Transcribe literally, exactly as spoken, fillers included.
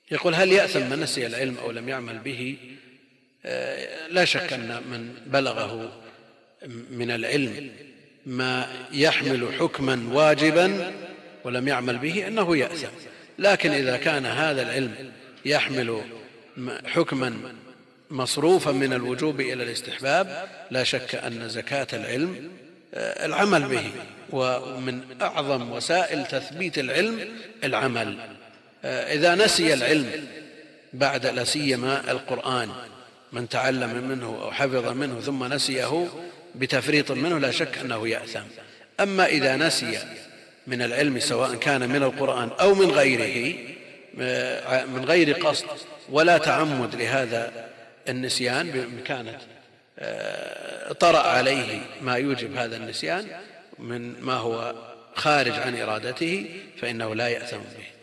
يقول: هل يأثم من نسي العلم أو لم يعمل به؟ لا شك أن من بلغه من العلم ما يحمل حكما واجبا ولم يعمل به أنه يأثم، لكن إذا كان هذا العلم يحمل حكما مصروفا من الوجوب إلى الاستحباب لا شك أن زكاة العلم العمل به، ومن أعظم وسائل تثبيت العلم العمل. إذا نسي العلم بعد لا سيما القرآن، من تعلم منه أو حفظ منه ثم نسيه بتفريط منه لا شك أنه يأثم. أما إذا نسي من العلم سواء كان من القرآن أو من غيره من غير قصد ولا تعمد لهذا النسيان، بإمكانه طرأ عليه ما يوجب هذا النسيان من ما هو خارج عن إرادته، فإنه لا يأثم به.